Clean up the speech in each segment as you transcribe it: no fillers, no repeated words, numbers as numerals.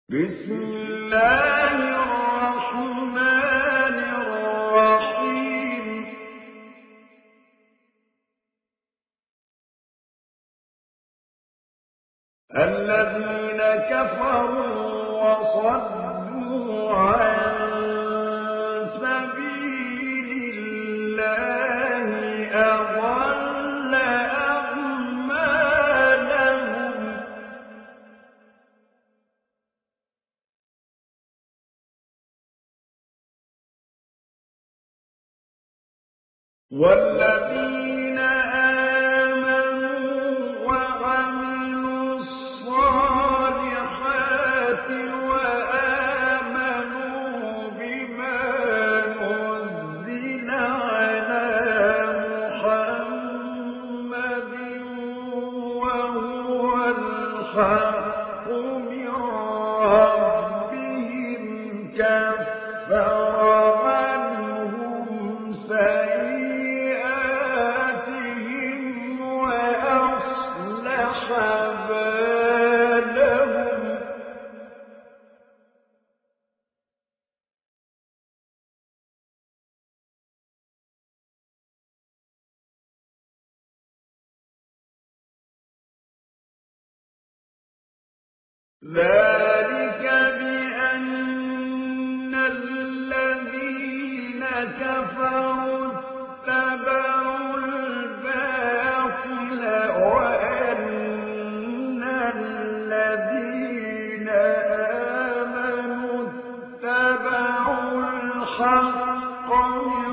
بسم الله الرحمن الرحيم الذين كفروا وصدوا عن سبيل الله أضل أعمالهم والذين آمنوا وعملوا الصالحات وآمنوا بما نزل على محمد وهو الحق من ربهم كفر عنهم سيئاتهم وأصلح بالهم ذلك بأن الذين كفروا اتبعوا الباطل وأن الذين آمنوا اتبعوا الحق من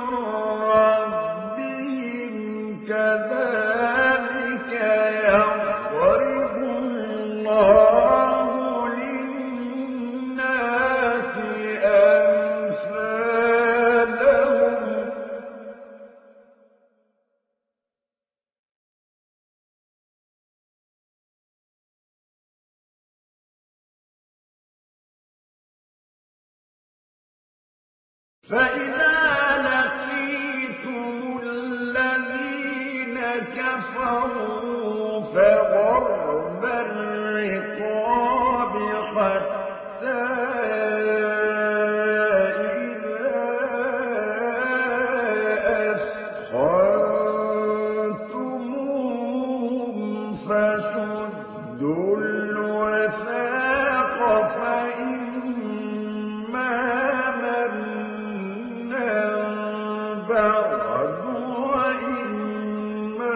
ربهم كذلك يضرب الله للناس أمثالهم فإذا لقيتم الذين كفروا فضرب الرقاب حتى إذا أثخنتموهم فشدوا الوثاق فإما منا بعد وإما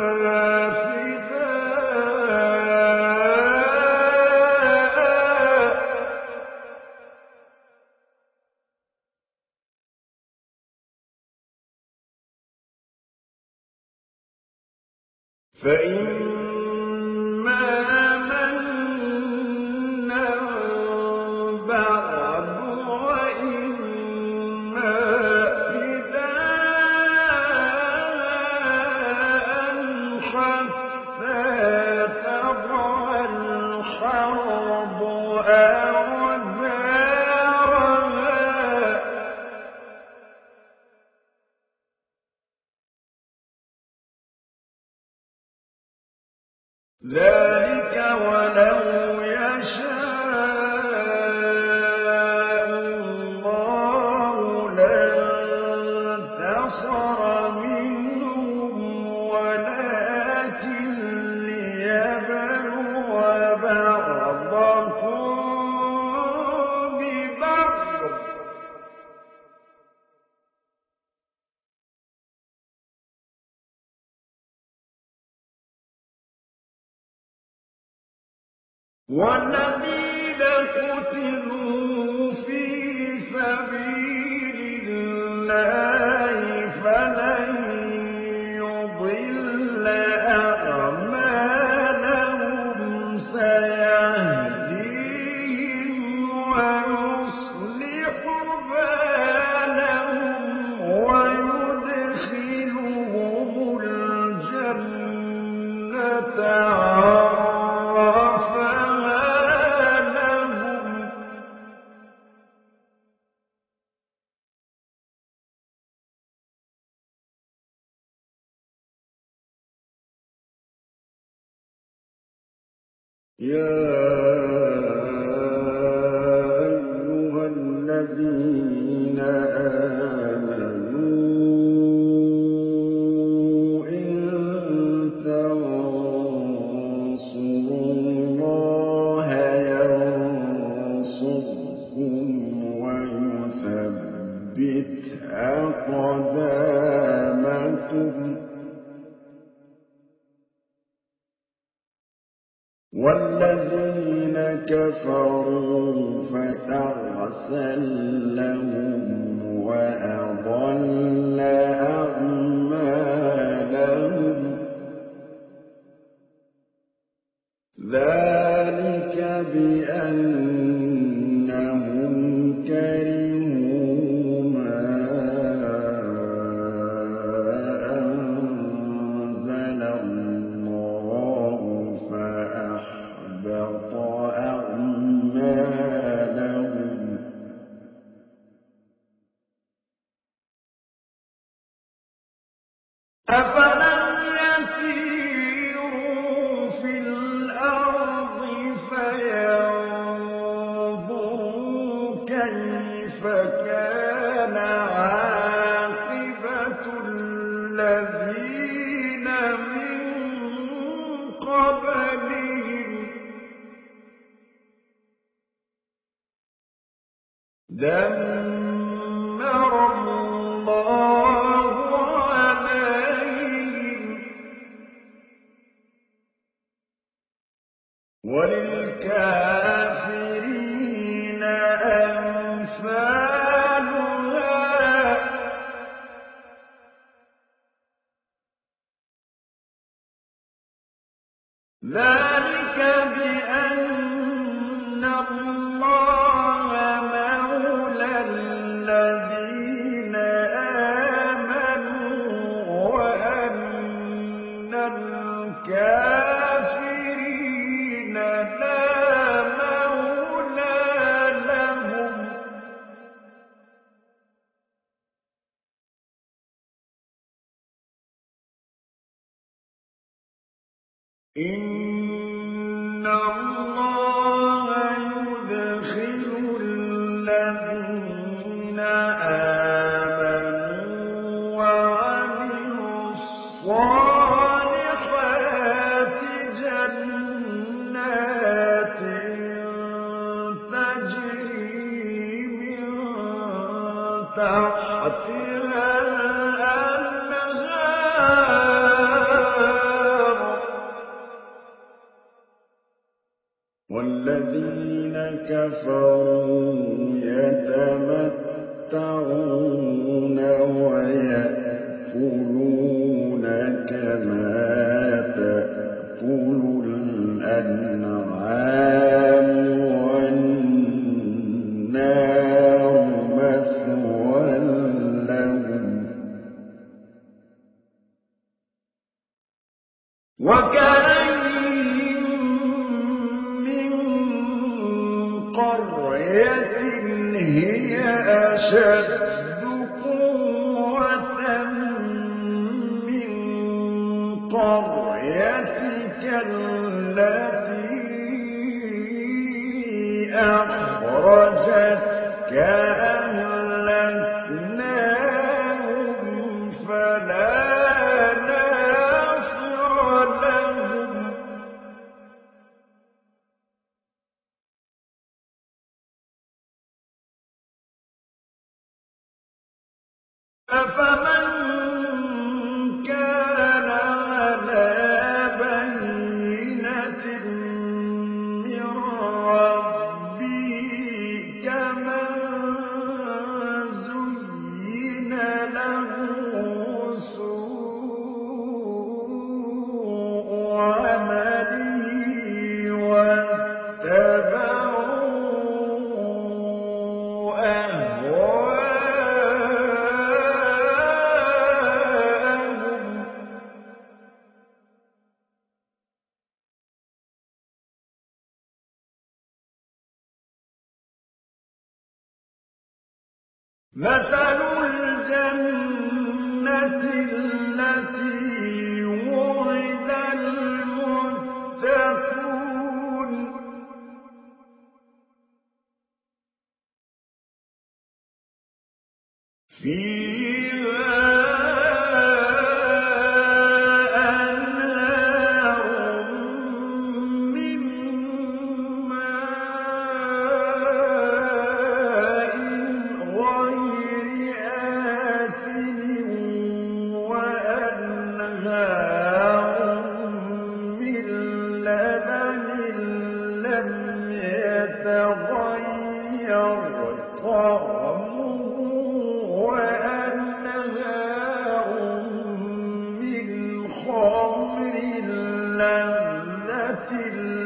فداء فإما منا بعد وإما فداء حتى تضع الحرب أوزارها ذلك ولو يشاء الله لانتصر منهم ولكن ليبلو بعضكم ببعض والذين قتلوا في سبيل الله فلن يضل أعمالهم سيهديهم ويصلح بالهم ويدخلهم الجنة عرفها لهم يا كَفَرُوا فَتَعْسًا لَّهُمْ وَأَضَلَّ أَعْمَالَهُمْ ذَٰلِكَ بِأَنَّهُمْ كَرِهُوا مَا أَنزَلَ اللَّهُ فَأَحْبَطَ أَعْمَالَهُمْ أَفَلَمْ يَسِيرُوا فِي الْأَرْضِ فَيَنظُرُوا كَيْفَ كَانَ عَاقِبَةُ الَّذِينَ مِن قَبْلِهِمْ دَمَّرَ اللَّهُ عَلَيْهِمْ وَلِلْكَافِرِينَ أَمْثَالُهَا ذَٰلِكَ بِأَنَّ اللَّهَ مَوْلَى الَّذِينَ آمَنُوا وَأَنَّ الْكَافِرِينَ لَا مَوْلَىٰ لَهُمْ إِنَّ اللَّهَ يُدْخِلُ الَّذِينَ آمَنُوا وَعَمِلُوا الصَّالِحَاتِ جَنَّاتٍ تَجْرِي مِن تَحْتِهَا الْأَنْهَارُ وَالَّذِينَ كَفَرُوا يَتَمَتَّعُونَ وَيَأْكُلُونَ كَمَا تَأْكُلُ الْأَنْعَامُ وَالنَّارُ مَثْوًى لَّهُمْ وَكَأَيِّن مِّن قَرْيَةٍ هِيَ أَشَدُّ قُوَّةً مِّن قَرْيَتِكَ الَّتِي أَخْرَجَتْكَ أَهْلَكْنَاهُمْ فَلَا نَاصِرَ لَهُمْ أَفَمَن كَانَ عَلَىٰ بَيِّنَةٍ مِّن رَّبِّهِ كَمَن زُيِّنَ لَهُ سُوءُ عَمَلِهِ وَاتَّبَعُوا أَهْوَاءَهُمْ مَثَلُ الْجَنَّةِ الَّتِي وُعِدَ الْمُتَّقُونَ فِيهَا أَنْهَارٌ مِّن مَّاءٍ غَيْرِ آسِنٍ وَأَنْهَارٌ مِّن لَّبَنٍ لَّمْ يَتَغَيَّرْ طعمه وأنهار من خمر لذة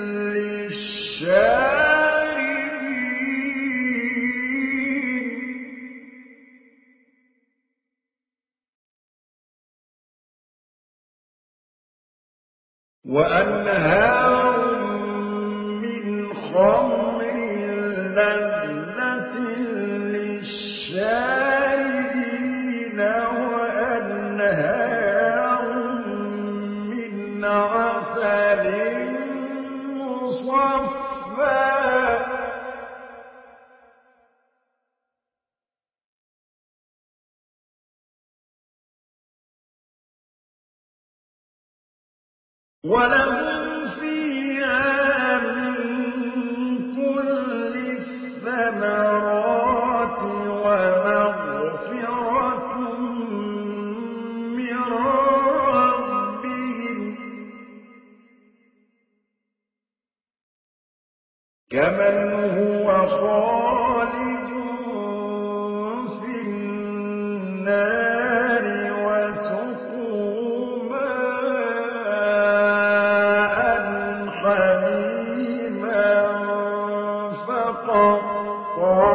للشاربين وأنهار من خمر لذة للشاربين وأنهار من عسل مصفى ولهم فيها من كل الثمرات ومغفرة من ربهم كمن هو خالد في النار وسقوا ماء حميما فقطع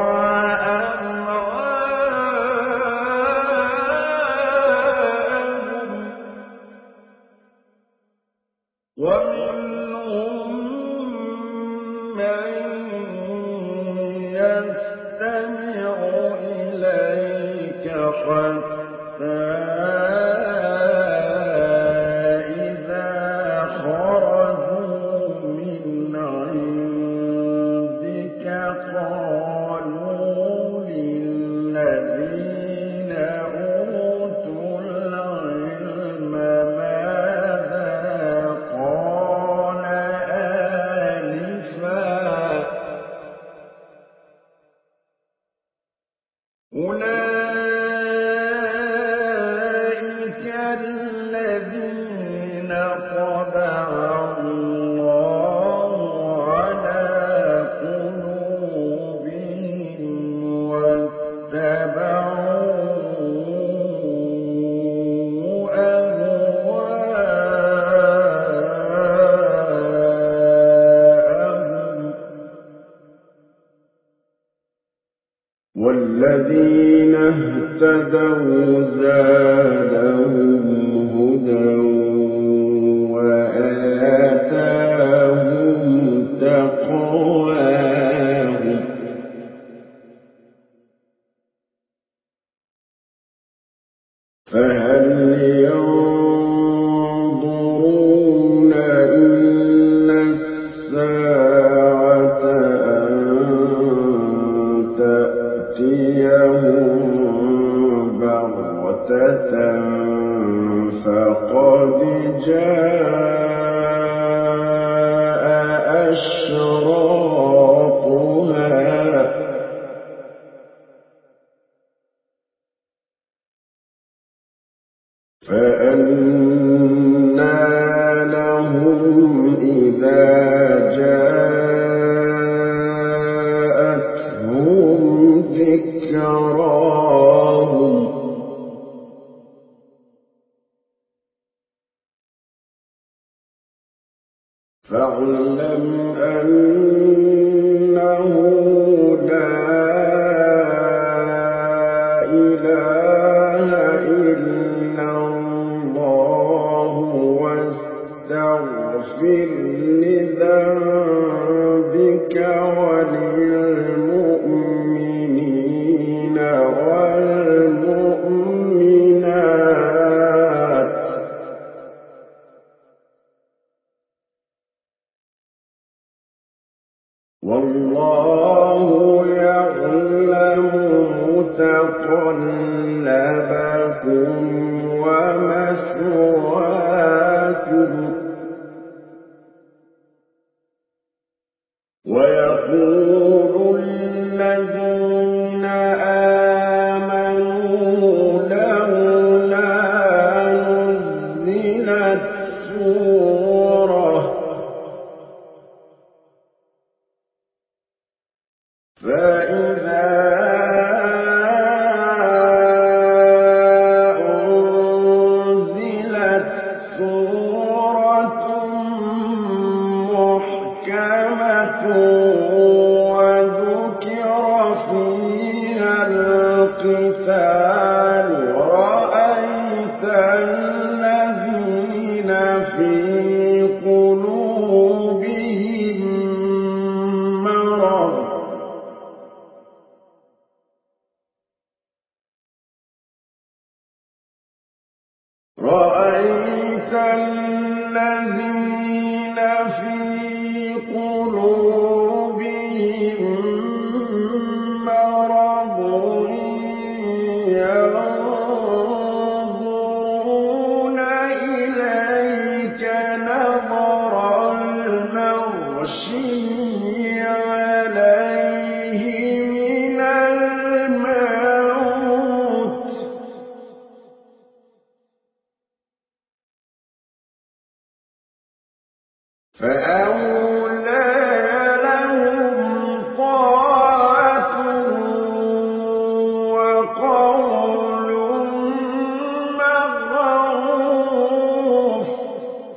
أمعاءهم ومنهم من يستمع إليك حتى إذا خرجوا من عندك قالوا للذين أوتوا العلم ماذا قال آنفا أولئك الذين طبع الله على قلوبهم واتبعوا أهواءهم والذين اهتدوا زادهم هدى وآتاهم تقواهم فهل ينظرون إلا الساعة أن تأتيهم بغتة فقد جاء أشراطها فأنى لهم إذا جاءتهم ذكراهم فاعلم أنه لا إله إلا الله واستغفر لذنبك وللمؤمنين والمؤمنات والله يعلم متقلبكم ومثواكم ويقول الذين آمنوا لولا نزلت سورة فإذا رَأَيْتَ الَّذِينَ فِي قُلُوبِهِم مَّرَضٌ يَنظُرُونَ إِلَيْكَ نَظَرَ الْمَغْشِيِّ عَلَيْهِ مِنَ الْمَوْتِ ۖ فَأَوْلَىٰ لَهُمْ طَاعَةٌ وَقَوْلٌ مَّعْرُوفٌ ۚ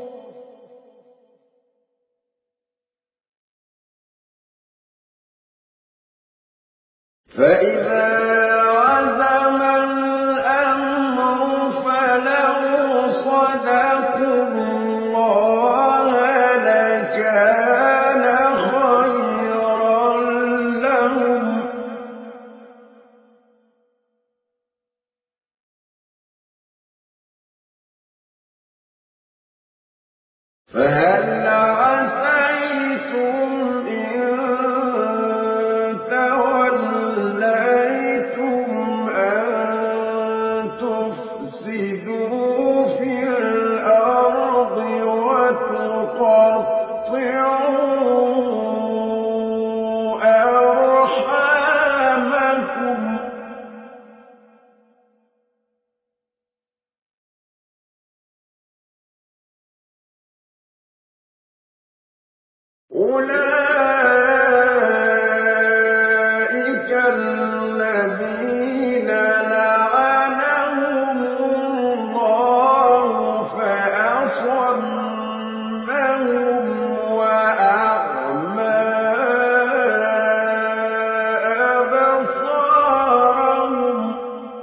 فَإِذَا عَزَمَ الْأَمْرُ فَلَوْ صَدَقُوا اللَّهَ لَكَانَ خَيْرًا لَّهُمْ ۚ فَهَلْ عَسَيْتُمْ إِن تَوَلَّيْتُمْ أَن تُفْسِدُوا فِي الْأَرْضِ وَتُقَطِّعُوا أَرْحَامَكُمْ ۖ أُولَٰئِكَ الَّذِينَ لَعَنَهُمُ اللَّهُ فَأَصَمَّهُمْ وَأَعْمَىٰ أَبْصَارَهُمْ ۖ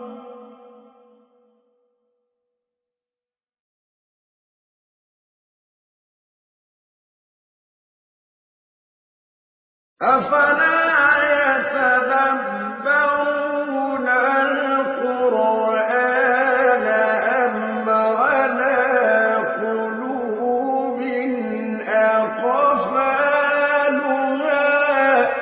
أَفَلَا يَتَدَبَّرُونَ الْقُرْآنَ أَمْ عَلَىٰ قُلُوبٍ أَقْفَالُهَا ۚ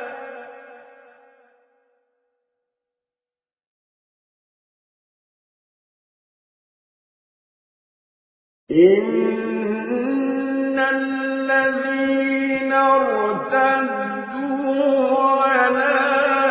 إِنَّ الَّذِينَ ارْتَدُّوا عَلَىٰ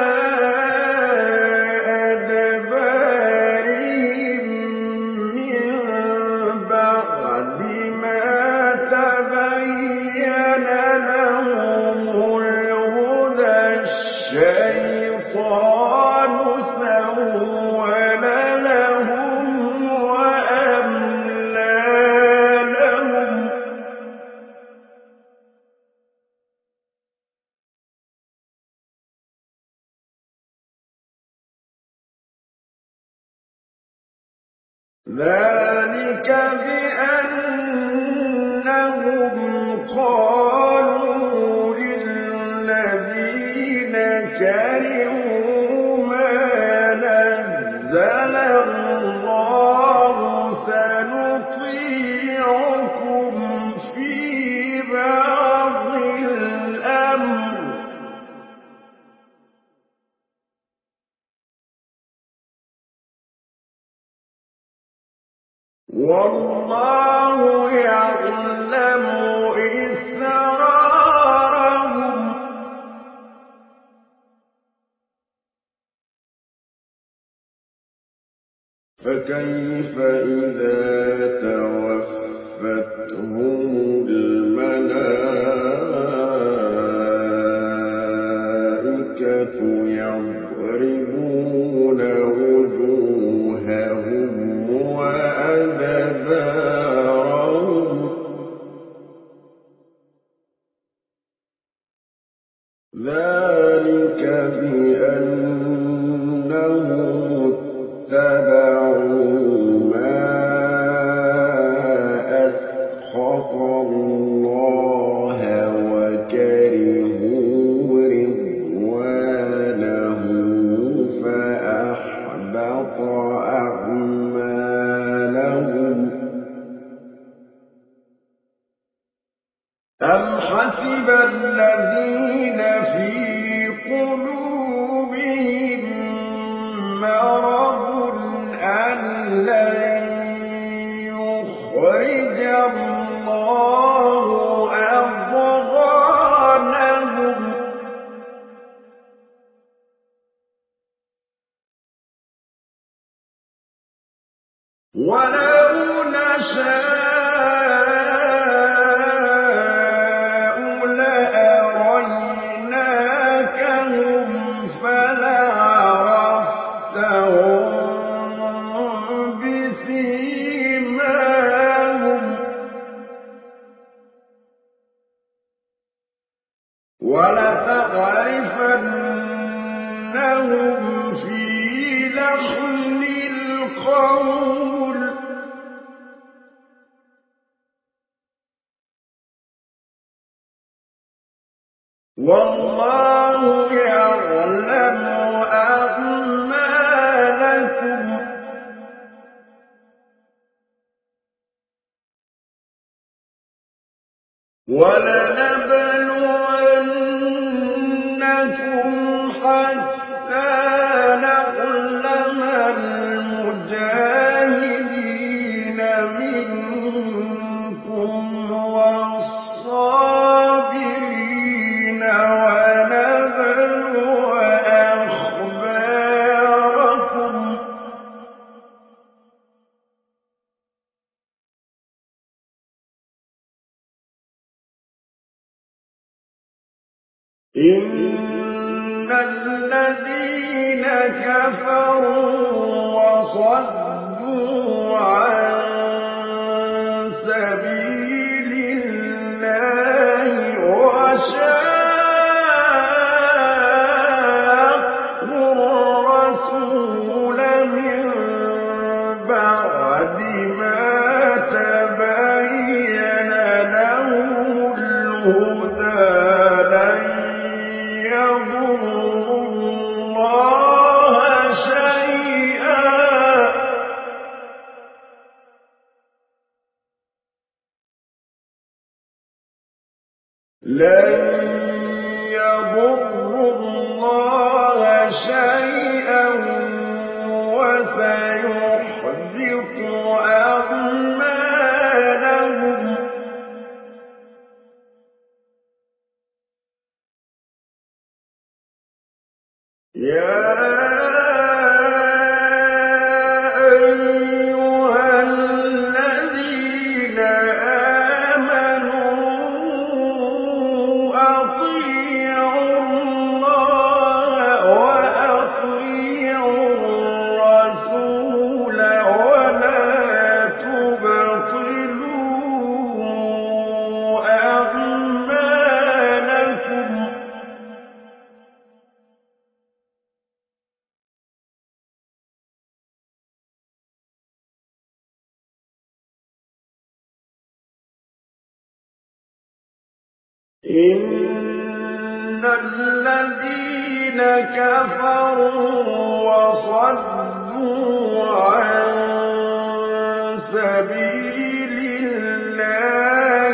أَدْبَارِهِم مِّن بَعْدِ مَا تَبَيَّنَ لَهُمُ الْهُدَى الشَّيْطَانُ سَوَّلَ لَهُمْ وَأَمْلَىٰ لَهُمْ ۚ ذَٰلِكَ بِأَنَّهُمْ قَالُوا لِلَّذِينَ كَرِهُوا مَا نَزَّلَ اللَّهُ سَنُطِيعُكُمْ فِي بَعْضِ الْأَمْرِ ۖ وَاللَّهُ يَعْلَمُ إِسْرَارَهُمْ ۚ فَكَيْفَ إِذَا تَوَفَّتْهُمُ الْمَلَائِكَةُ يَضْرِبُونَ وُجُوهَهُمْ وَأَدْبَارَهُمْ ۚ ذَٰلِكَ بِأَنَّهُمُ اتَّبَعُوا مَا أَسْخَطَ اللَّهَ وَكَرِهُوا رِضْوَانَهُ فَأَحْبَطَ وَلَوْ نَشَاءُ لَأَرَيْنَاكَهُمْ فَلَعَرَفْتَهُم بِسِيمَاهُمْ وَلَتَعْرِفَنَّهُمْ فِي لَحْنِ الْقَوْلِ ۚ وَاللَّهُ يَعْلَمُ أَعْمَالَكُمْ ۚ وَلَنَبْلُوَنَّكُمْ حَتَّىٰ نَعْلَمَ الْمُجَاهِدِينَ مِنكُمْ وَالصَّابِرِينَ وَنَبْلُوَ أَخْبَارَكُمْ ۚ إِنَّ الَّذِينَ كَفَرُوا وَصَدُّوا عَن سَبِيلِ اللَّهِ وَشَاقُّوا الرَّسُولَ مِن بَعْدِ مَا تَبَيَّنَ لَهُمُ الْهُدَىٰ لَن يَضُرُّوا اللَّهَ شَيْئًا وَسَيُحْبِطُ أَعْمَالَهُمْ ۚ يَا أَيُّهَا الَّذِينَ آمَنُوا أَطِيعُوا اللَّهَ وَأَطِيعُوا الرَّسُولَ وَلَا تُبْطِلُوا أَعْمَالَكُمْ ۚ إِنَّ الَّذِينَ كَفَرُوا وَصَدُّوا عَن سَبِيلِ اللَّهِ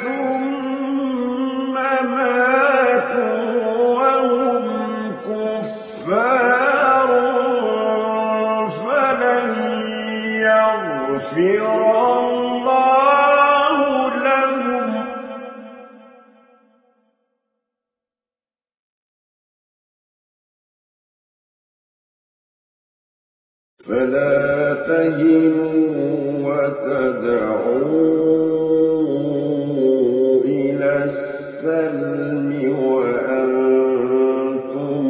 ثُمَّ مَاتُوا وَهُمْ كُفَّارٌ فَلَن يَغْفِرَ اللَّهُ لَهُمْ ۚ فَلَا تَهِنُوا وَتَدْعُوا إِلَى السَّلْمِ وَأَنتُمُ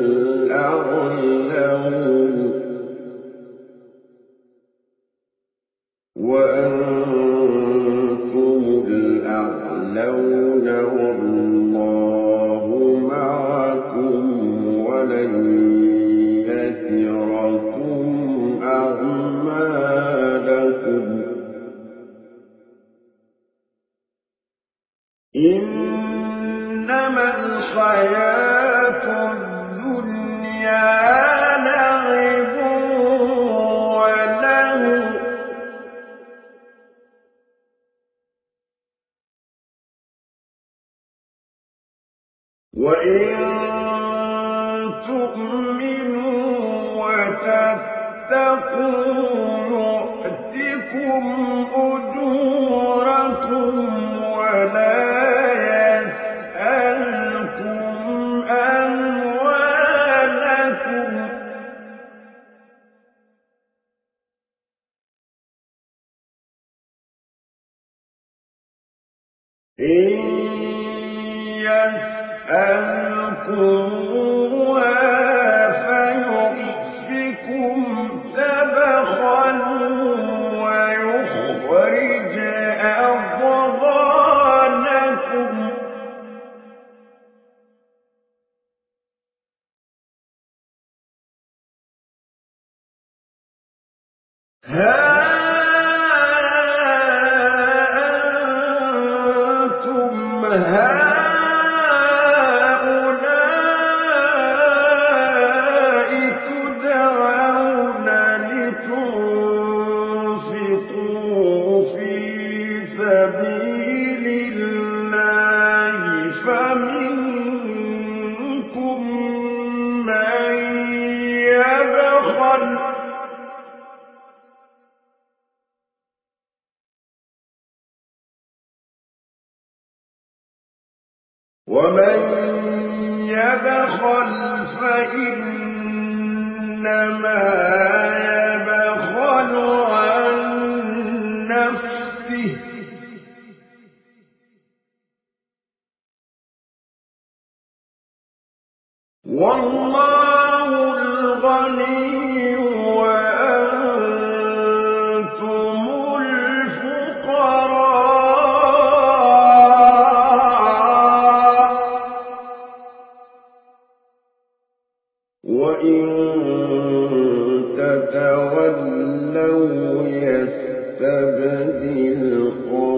الْأَعْلَوْنَ وَاللَّهُ مَعَكُمْ وَلَن يَتِرَكُمْ أَعْمَالَكُمْ ۚ إِنَّمَا الْحَيَاةُ الدُّنْيَا لَعِبٌ وَلَهْوٌ ۚ وَإِن تُؤْمِنُوا وَتَتَّقُوا يُؤْتِكُمْ أُجُورَكُمْ وَلَا يَسْأَلْكُمْ أَمْوَالَكُمْ إن يسألكموها فيحفكم تبخلوا ويخرج أضغانكم ها أنتم هؤلاء تدعون لتنفقوا في سبيل الله فمنكم من يبخل ومن يبخل فإنما يبخل عن نفسه والله الغني وأنتم الفقراء وإن تتولوا يستبدل قوما